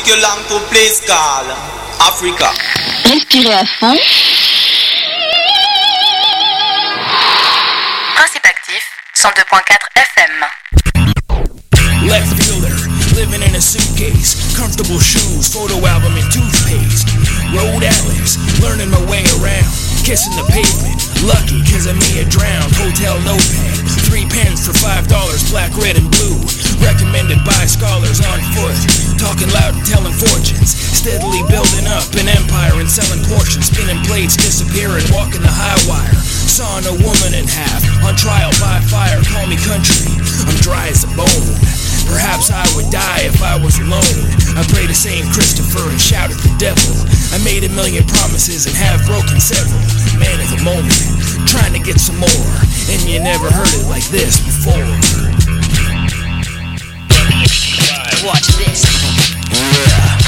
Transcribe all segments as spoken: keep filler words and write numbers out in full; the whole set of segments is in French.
take you long to a place called Africa. Respirez à fond. Principe actif, cent deux point quatre F M. Left fielder, living in a suitcase, comfortable shoes, photo album and toothpaste. Road atlas, learning my way around, kissing the pavement, lucky cause I may have drowned. Hotel notepad, three pens for five dollars, black, red and blue. Recommended by scholars on foot, talking loud and telling fortunes, steadily building up an empire and selling portions, spinning plates, disappearing, walking the high wire. Sawing a woman in half, on trial by fire, call me country, I'm dry as a bone. Perhaps I would die if I was alone. I pray to Saint Christopher and shout at the devil. I made a million promises and have broken several. Man of the moment, trying to get some more, and you never heard it like this before. Watch this. Yeah.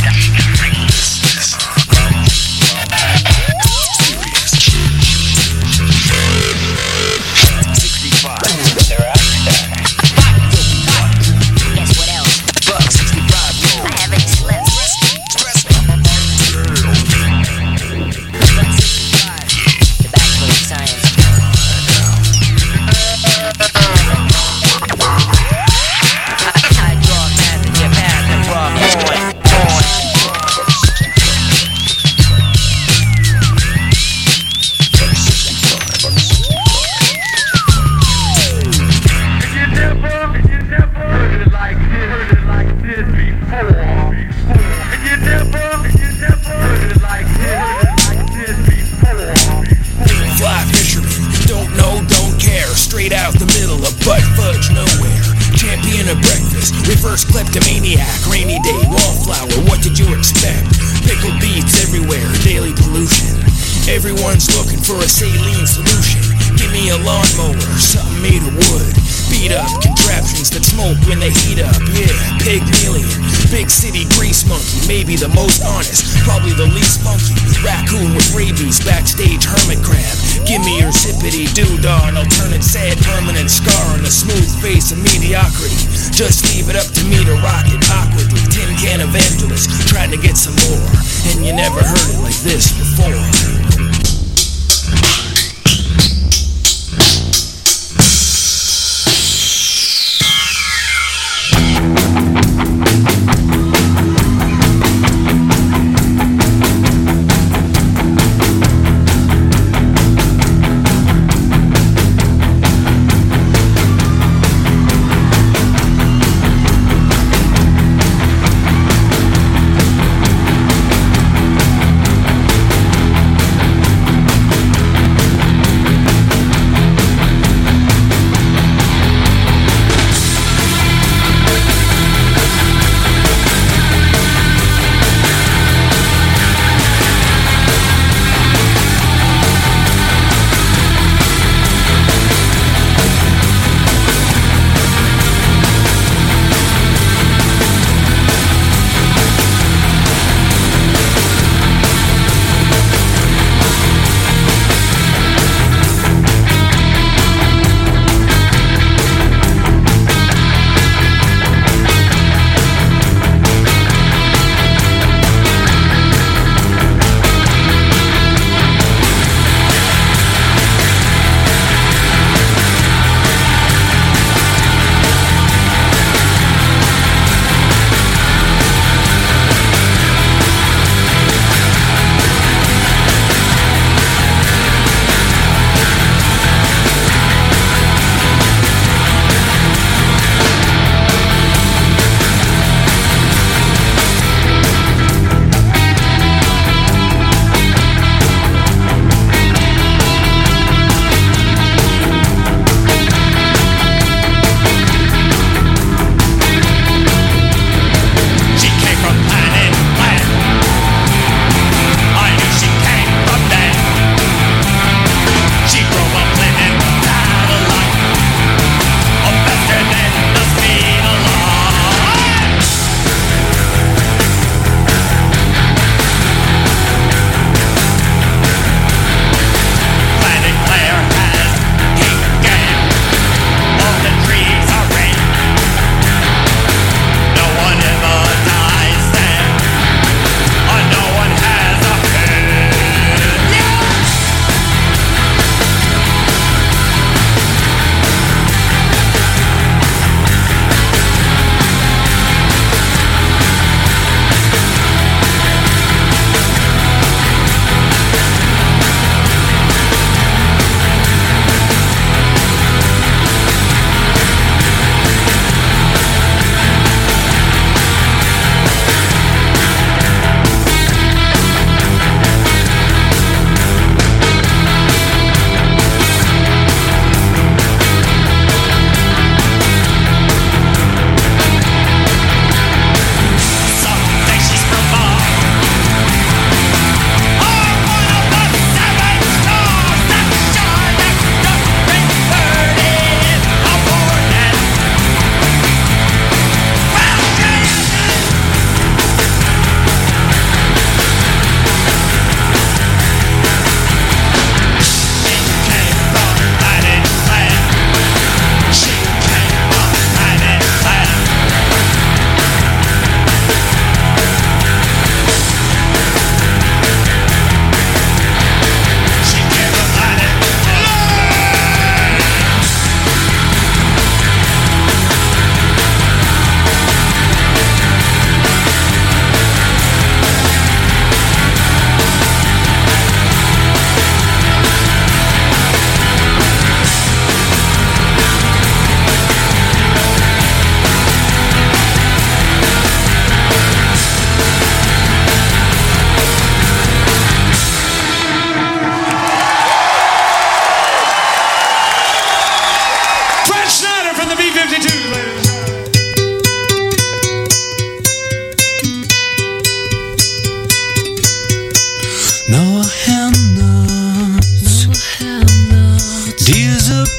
Kleptomaniac, rainy day, wallflower, what did you expect? Pickled beets everywhere, daily pollution. Everyone's looking for a saline solution. Give me a lawnmower, something made of wood. Beat up contraptions that smoke when they heat up. Yeah, Pygmalion, big city grease monkey, maybe the most honest, probably the least funky. Raccoon with rabies, backstage hermit crab. Give me your zippity doo-dah, an alternate sad permanent scar on a smooth face of mediocrity. Just leave it up to me to rock it awkwardly. Tin can evangelist, trying to get some more, and you never heard it like this before.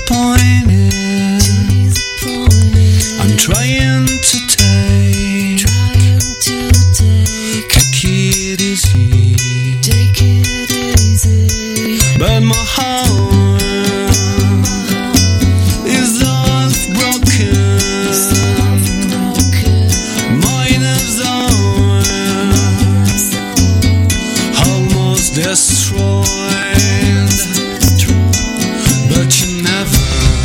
disappointed. I'm trying to take, trying to take, take it easy, take it easy. But my heart is half broken, mine is almost destroyed. But you never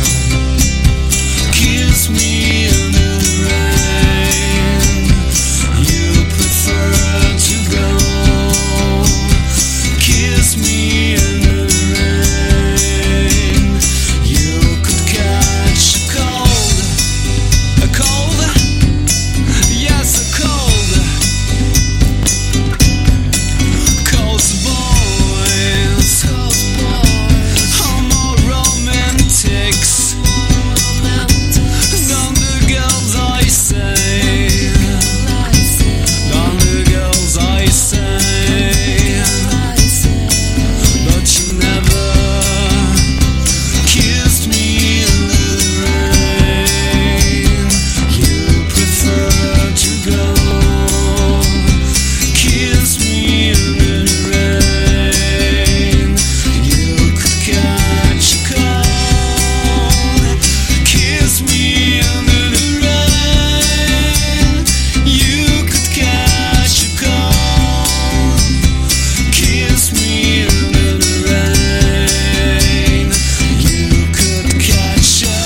kiss me in the rain. You prefer to go kiss me in the rain. You could catch a cold, a cold, yes, a cold. Cold boys, cold boys, are more romantics than the girls I say, than the girls I say. But you never kissed me in the rain. You prefer to go kiss me in the rain. You could catch a cold, kiss me in the rain. You could catch a cold, kiss me in the rain. You could catch a,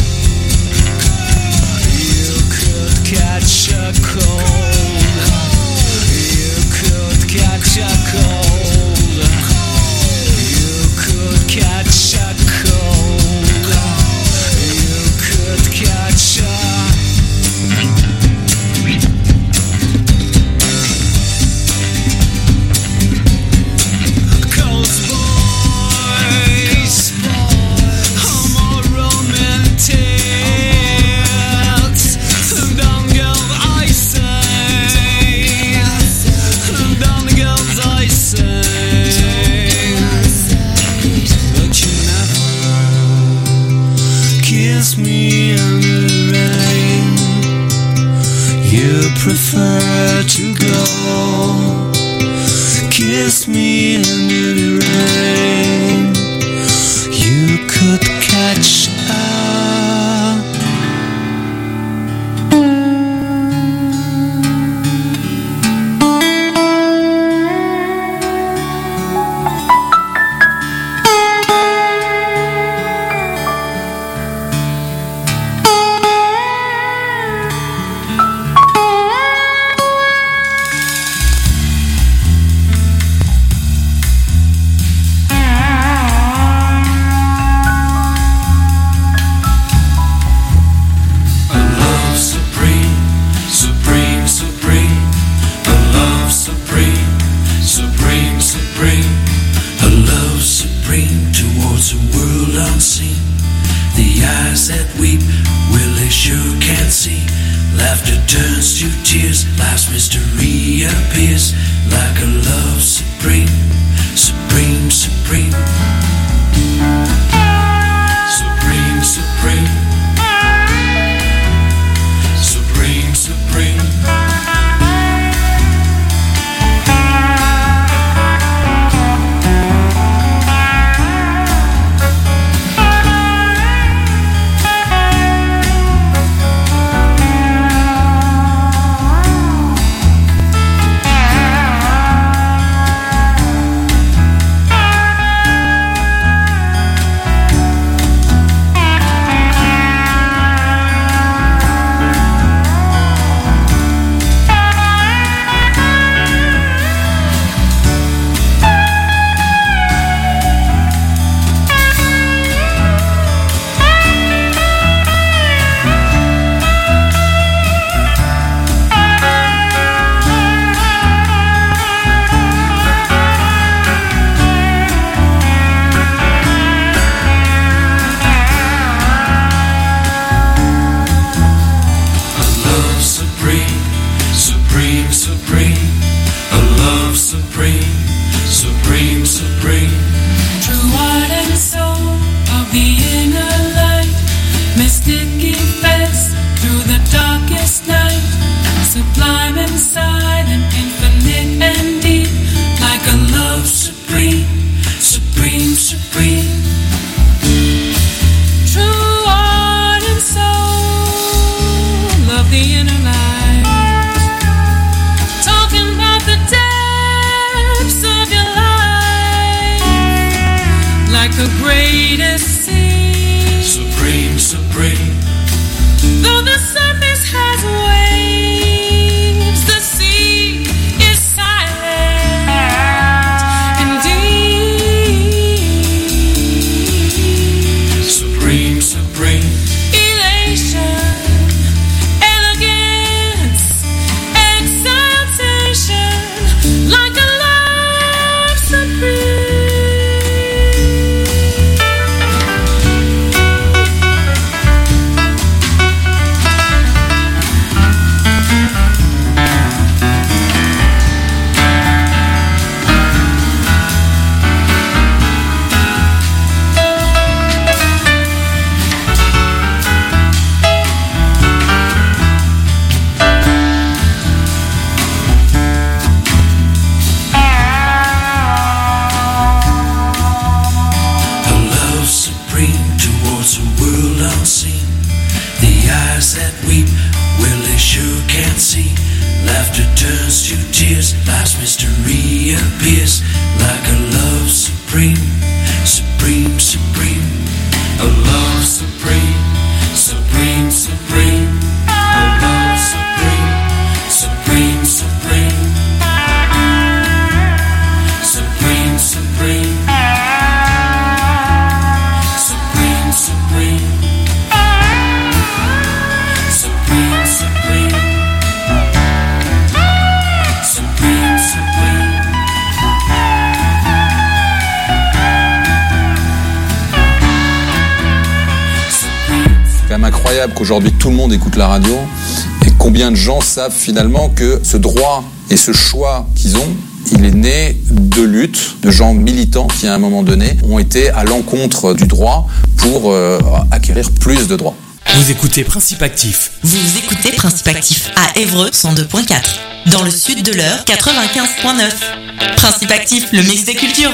you could catch a cold, you could catch a cold, you could catch a cold, you could catch a. Cold boys, are more romantic than girls I say, than the girls I say. But you never kiss me in the rain. You prefer to go kiss me in the rain. You could catch a. A love supreme, supreme, supreme. A love supreme, supreme, supreme. A love supreme towards a world unseen. The eyes that weep, well, they sure can't see. Laughter turns to tears, life's mystery appears like a love supreme, supreme, supreme. Supreme, supreme. Supreme, supreme. greatest sea. Supreme, supreme. Though the surface has waves, the sea is silent and deep. Supreme, supreme. Elation, elegance, exaltation, like a love supreme. Mystery appears like a love supreme, supreme, supreme, a love supreme, supreme, supreme, a love supreme, supreme, supreme, supreme, supreme, supreme, supreme, supreme, supreme. C'est quand même incroyable qu'aujourd'hui tout le monde écoute la radio et combien de gens savent finalement que ce droit et ce choix qu'ils ont, il est né de luttes, de gens militants qui à un moment donné ont été à l'encontre du droit pour euh, acquérir plus de droits. Vous écoutez Principe Actif. Vous écoutez Principe Actif à Évreux cent deux virgule quatre. Dans le sud de l'Eure quatre-vingt-quinze virgule neuf. Principe Actif, le mix des cultures.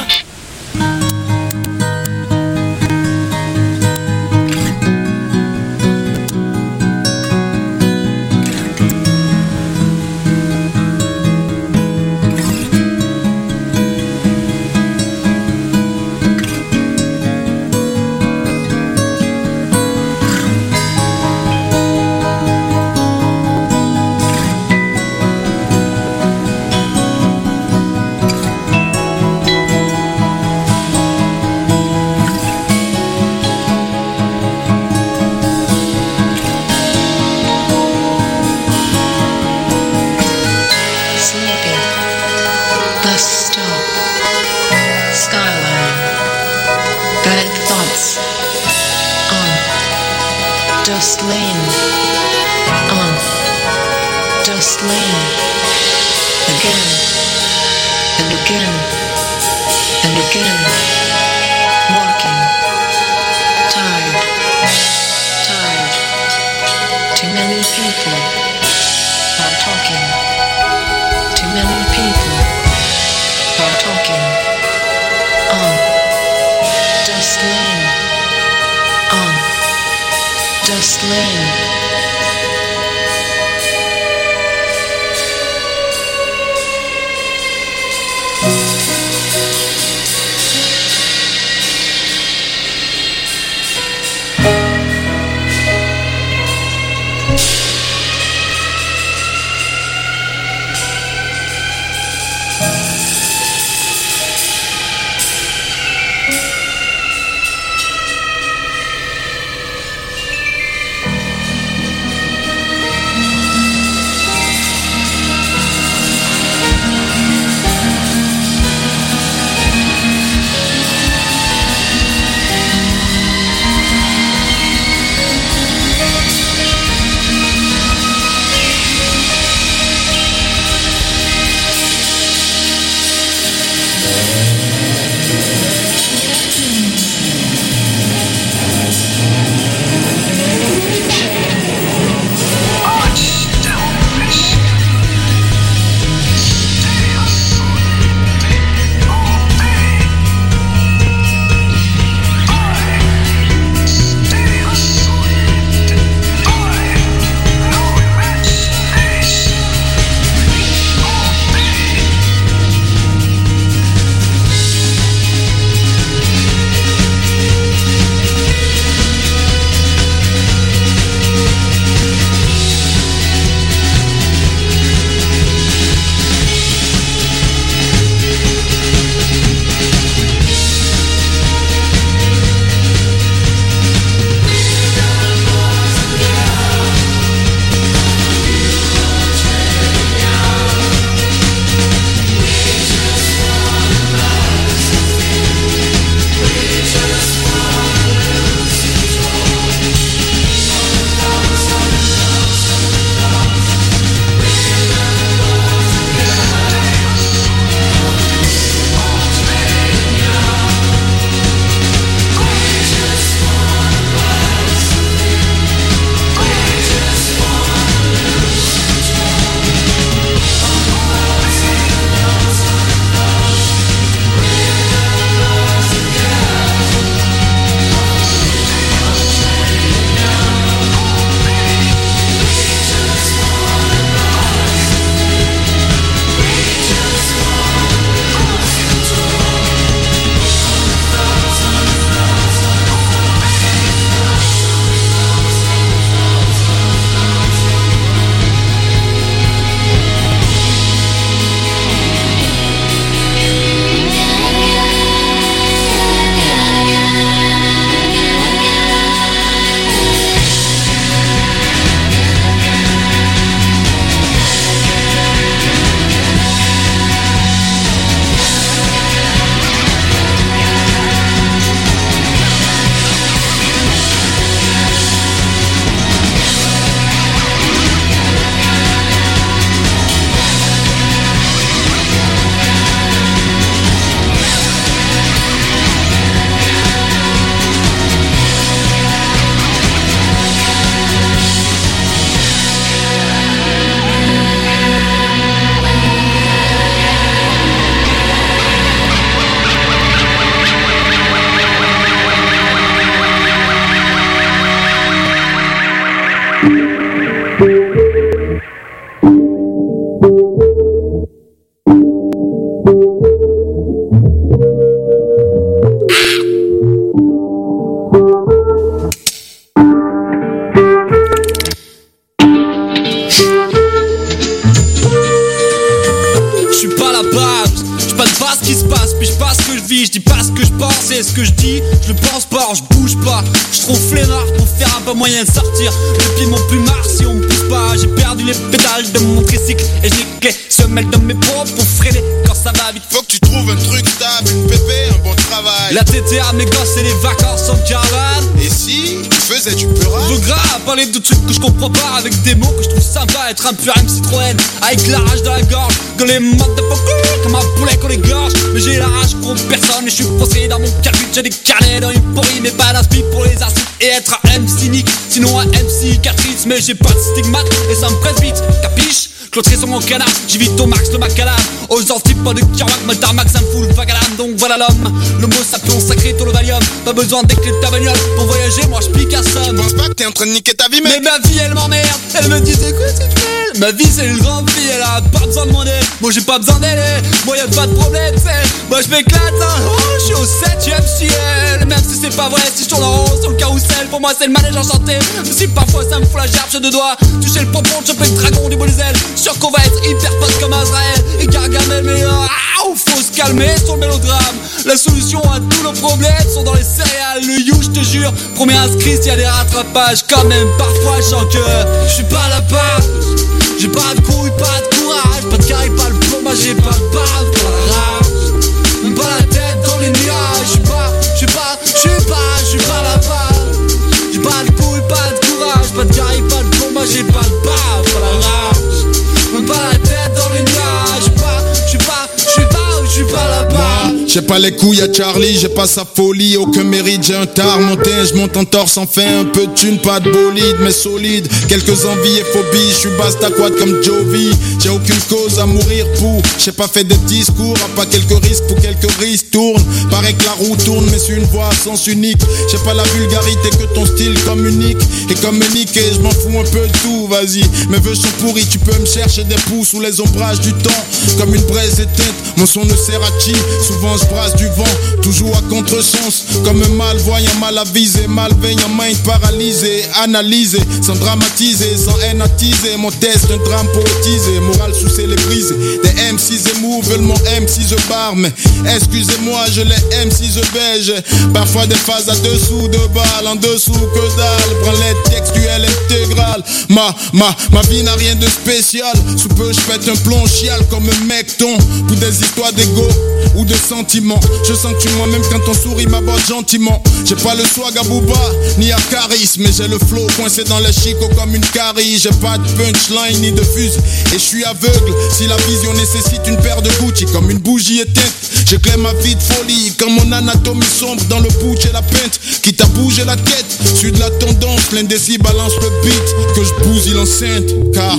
transport, je bouge pas. Je trouve flemmard pour faire un peu moyen de sortir. Les pieds m'ont plus marre si on me pousse pas. J'ai perdu les pédales de mon tricycle et je nique les semelles de mes pompes pour freiner quand ça va vite. Faut que tu trouves un truc stable, une pépé, un bon travail. La T T A, mes gosses et les vacances en caravane. Et si tu faisais du peur? Je veux gras parler de trucs que je comprends pas avec des mots que je trouve sympa. Être un pur M Citroën avec la rage dans la gorge. Que les modes de focus comme un poulet qu'on les gorge. Mais j'ai la rage contre personne et je suis possédé dans mon calcul. J'ai des carnets dans une pourrie mais pas d'inspi pour les insultes et être un M C nique. Sinon un M C cicatrice mais j'ai pas de stigmate et ça me presse vite, capiche? Clôtré sur mon canard, j'évite au max le macadam. Aux antipodes de Kirawak, me tarmac, ça me fout le vagalam. Donc voilà l'homme, le mot sapion sacré, tout le valium. Pas besoin des clés de ta bagnole pour voyager, moi je pique à somme. Je pense pas que t'es en train de niquer ta vie, mec. Mais ma vie elle m'emmerde, elle me dit écoute c'est tu ma vie c'est une grande fille, elle a pas besoin de mon aide. Moi j'ai pas besoin d'elle, moi y'a pas de problème, c'est. Moi je m'éclate, hein. Oh, je suis au septième ciel. Même si c'est pas vrai, si je tourne en rond sur le carrousel. Pour moi c'est le manège enchanté. Même si parfois ça me fout la gerbe, j'ai deux doigts. Toucher le pompon, choper le dragon du bout des ailes. Sûr qu'on va être hyper potes comme Azraël et Gargamel, mais ah, faut se calmer sur le mélodrame. La solution à tous nos problèmes sont dans les céréales. Le you, je te jure, premier inscrit s'il y a des rattrapages. Quand même parfois je sens que je suis pas à la page. J'ai pas de couilles, pas de courage, pas de carré, pas le plombage, j'ai pas de bave, pas la rage. Même pas la tête dans les nuages. Je suis pas, je suis pas, je suis pas, je suis pas à la page. J'ai pas de couilles, pas de courage, pas de carré, pas de plombage, j'ai pas de bave, pas la rage. Même pas la tête dans les nuages. Je suis pas, je suis pas, je suis pas, je suis pas là-bas. J'ai pas les couilles à Charlie, j'ai pas sa folie, aucun mérite, j'ai un tard monté, je monte en torse, enfin un peu de thune, pas de bolide, mais solide, quelques envies et phobies, je suis bastaquat comme Jovi, j'ai aucune cause à mourir pour, j'ai pas fait des discours, à pas quelques risques pour quelques risques tourne, paraît que la roue tourne, mais c'est une voix à sens unique, j'ai pas la vulgarité que ton style communique, et comme me niquer, je m'en fous un peu de tout, vas-y, mes vœux sont pourris, tu peux me chercher des poux sous les ombrages du temps, comme une braise éteinte, mon son ne sert à chi, souvent je brasse du vent, toujours à contresens, comme un malvoyant mal avisé, malveillant, mind paralysé, analysé, sans dramatiser, sans haine attiser, mon test un drame poétisé, morale sous célébrisé, des M six émous veulent mon M six bar, mais excusez-moi je les M six beige, parfois des phases à dessous de balles, en dessous que dalle, branlette textuelle intégrale, ma, ma, ma vie n'a rien de spécial, sous peu je pète un plomb chial comme un mecton, pour des histoires d'ego ou de sentiments, je sens que tu moi-même quand ton souris m'aborde gentiment, j'ai pas le swag à Booba, ni à Caris, mais j'ai le flow coincé dans les chicots comme une carie, j'ai pas de punchline ni de fusil, et je suis aveugle, si la vision nécessite une paire de Gucci, comme une bougie éteinte, j'éclaire ma vie de folie, quand mon anatomie sombre dans le butch et la peinte, quitte à bouger la tête, suis de la tendance, l'indécis balance le beat, que je bousille l'enceinte, car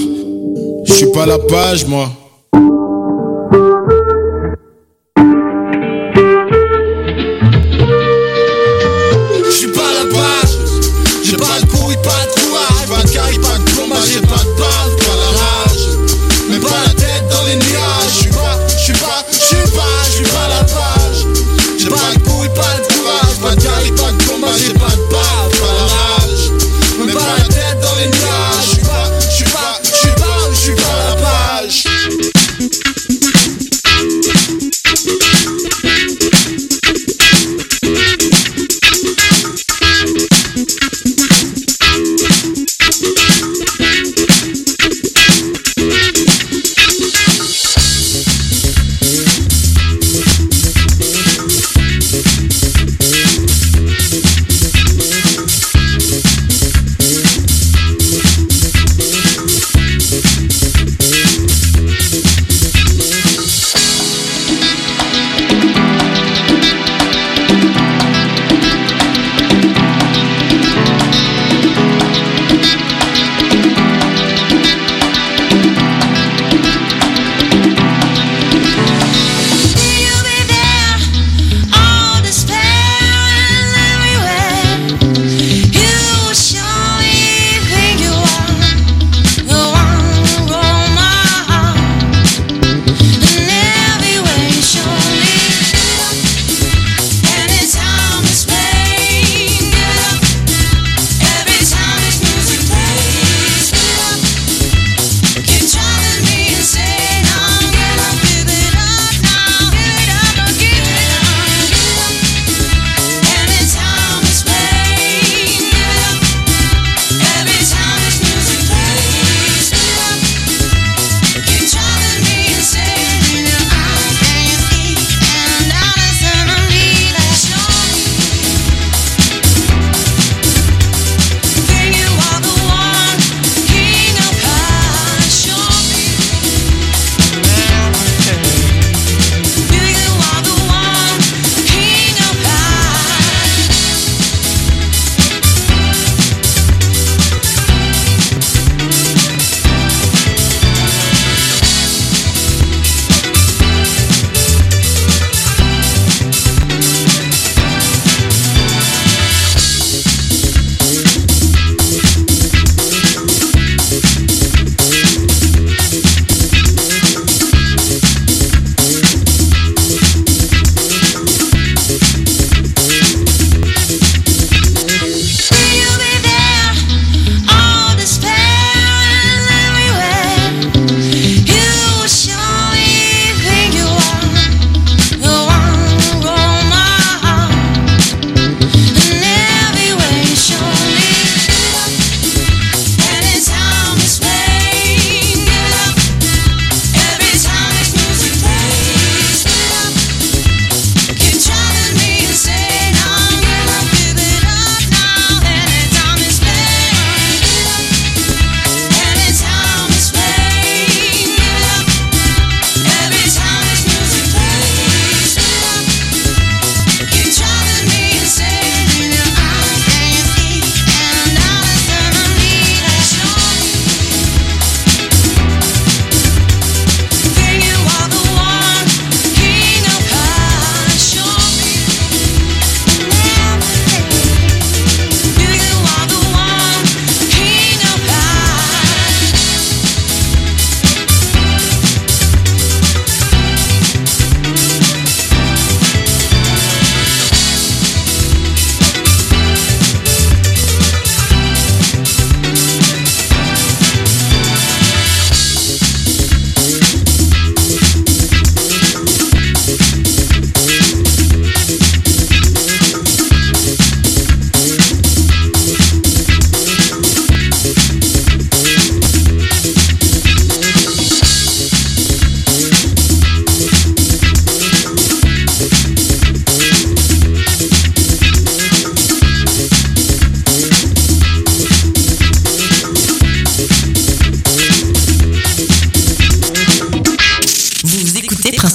je suis pas à la page moi. J'ai pas de couilles, pas de courage, pas de carré, pas de plombage, j'ai pas de bave, pas la rage. Même pas la tête dans les nuages. Je suis pas, je suis pas, je suis pas, je suis pas la page. J'ai pas de couilles, pas de courage, pas de carré, pas de plombage, j'ai pas de bave, pas la rage. Même pas la tête dans les nuages. Je suis pas, je suis pas, je suis pas, je suis pas la page.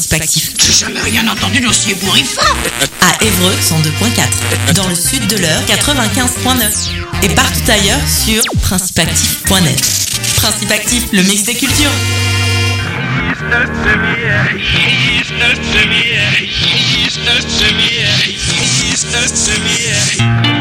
Principe Actif. J'ai jamais rien entendu d'aussi ébouriffant. À Évreux cent deux point quatre, dans le sud de l'Eure quatre-vingt-quinze point neuf et partout ailleurs sur principe actif point net. Principe Actif, le mix des cultures. He's